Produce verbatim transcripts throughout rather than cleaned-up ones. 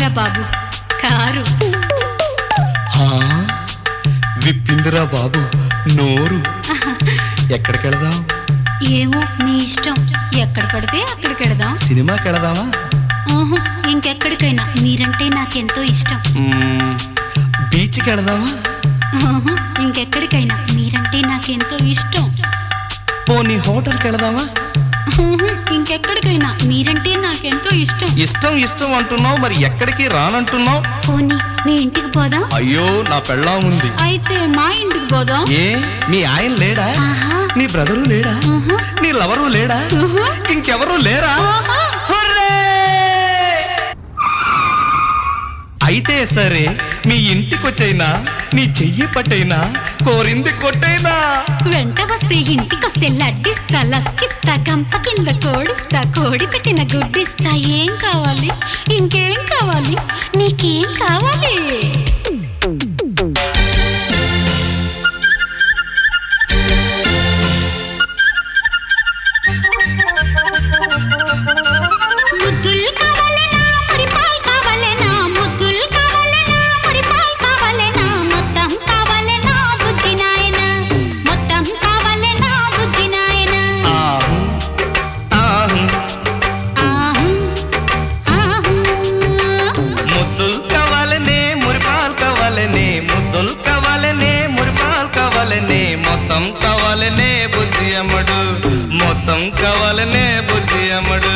బాబు car. విప్పిందిరా బాబు నోరు. ఎక్కడికి వెళదాం? ఏమో నీ ఇష్టం, ఎక్కడ పడితే అక్కడికి వెళదాం. సినిమాకి వెళదామా? ఇంకెక్కడికైనా, మీరంటే నాకెంతో ఇష్టం. బీచ్కి వెళదామా? ఇంకెక్కడికైనా, మీరంటే నాకెంతో ఇష్టం. పోనీ హోటల్కి వెళదామా? ఇంకెక్కడికైనా, మీరంటే నాకెంతో ఇష్టం. ఇష్టం ఇష్టం అంటున్నావు, మరి ఎక్కడికి రానంటున్నావు? పోనీ మీ ఇంటికి పోదాం. అయ్యో నా పెళ్ళాం ఉంది. అయితే మా ఇంటికి పోదాం. ఏ మీ ఆయన లేడా? నీ బ్రదరు లేడా? నీ లవరు లేడా? ఇంకెవరు లేరా? అయితే సరే, మీ ఇంటికొచ్చైనా నీ చెయ్యి పట్టైనా కోరింది కొట్టైనా. వెంట వస్తే ఇంటికొస్తే లడ్డిస్తా, లస్కిస్తా, గంప కింద కోడిస్తా, కోడి పెట్టిన గుడ్డిస్తా. ఏం కావాలి, ఇంకేం కావాలి, నీకేం కావాలి? ముద్దులు కావాలనా, మురిపాలు కావాలనా, ముద్దులు కావాలనా, మురిపాలు కావాలనా, మొత్తం కావాలనా బుజ్జి నాయనా, మొత్తం కావాలనా బుజ్జి నాయనా. ఆహు ఆహు ఆహు ఆహు ముద్దులు కావాలనే, మురిపాలు కావాలనే, ముద్దులు కావాలనే, మురిపాలు కావాలనే, మొత్తం కావాలనే బుజ్జి అమ్మడు, మొత్తం కావాలనే బుజ్జి అమ్మడు.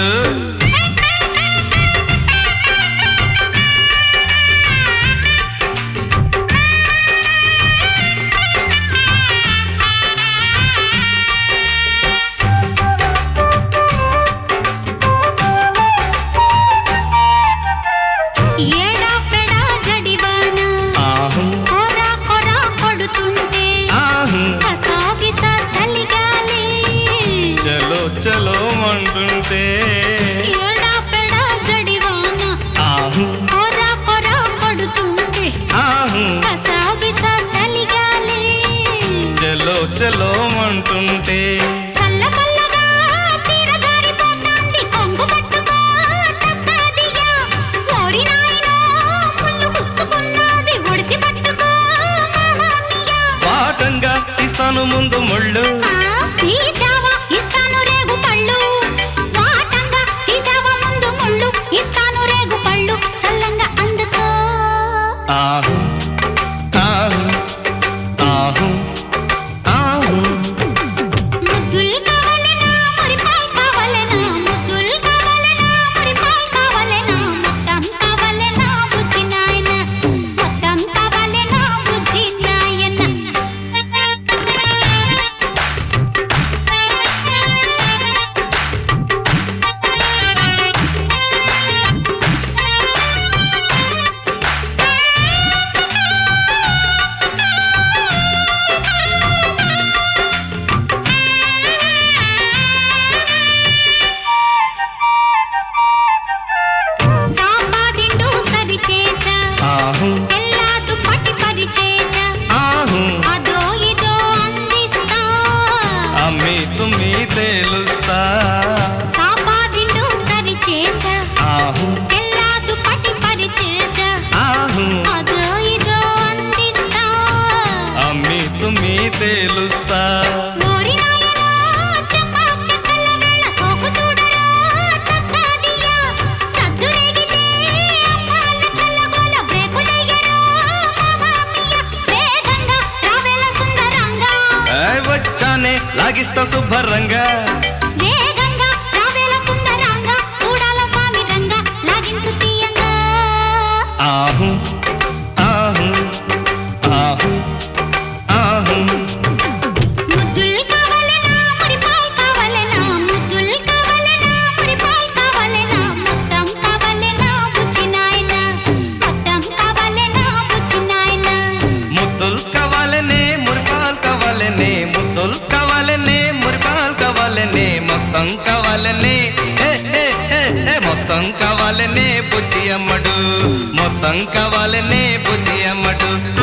ఏడా పెడా జడివాన కొరా కొరా కొడుతుంటే, కసాబిసా చలిగాలి చలో చలో అంటుంటే. ఏడా పెడా జడివాన కొరా కొరా కొడుతుంటే, కసాబిసా చలిగాలి చలో చలో అంటుంటే. సల్ల సల్లగా సీర జారిపోతాంది, కొంగు పట్టుకో తస్సాదియా. ఓరి నాయనో ముళ్ళు గుచ్చుకున్నది, ఒడిసి పట్టుకో మామామియా. వాటంగా ఇస్తాను ముందు ముళ్ళు, తీసావా ఇస్తాను రేగు పళ్ళు, వాటంగా తీసావా ముందు ముళ్ళు, ఇస్తాను రేగు పళ్ళు, సల్లంగా అందుకో. ఆహు ఆహు ఆహు ఆహు ముద్దులు కావాలనా, మురిపాలు కావాలనా, ముద్దులు కావాలనా, మురిపాలు కావాలనా, మొత్తం కావాలనా బుజ్జి నాయనా, మొత్తం కావాలనా బుజ్జి నాయనా. సాంబాదిండు కరి చేసా, ఆహు తెల్లాదు పట్టి పరి చేసా, ఆహు అదో ఇదో అందిస్తా. అమ్మి తుమ్మి తేలుస్తా. సాంబాదిండు సరి చేసా, ఆహు తెల్లాదు పట్టి పరి చేసా, ఆహు అదో ఇదో అందిస్తా. అమ్మి తుమ్మి తేలుస్తా. ఓరి నాయనా చెమ్మా చెక్కల వేళ సోకు చూడరా తస్సాదియా. సద్దు రేగితే అమ్మాల కళ్ళగోల బ్రేకులెయ్యరా మామామియా. వేగంగా రావేళ సుందరంగా, ఏయ్ వచ్చానే లాగిస్తా శుభ్రంగా. వేగంగా రావేళ సుందరంగా, చూడాల స్వామి రంగా లాగించు తీయంగా. ఆహు ఆహు ఆహు ఆహు ముద్దులు కావాలనా, మురిపాలు కావాలనా, ముద్దులు కావాలనా, మురిపాలు కావాలనా, మొత్తం కావాలనా బుజ్జి నాయనా, మొత్తం కావాలనా బుజ్జి నాయనా. ముద్దులు కావాలనే, మురిపాలు కావాలనే, ముద్దులు కావాలనే, మురిపాలు కావాలనే, మొత్తం కావాలనే. ఏ, ఏ, ఏ, ఏ, మొత్తం కావాలనే బుజ్జి అమ్మడు, మొత్తం కావాలనే బుజ్జి అమ్మడు.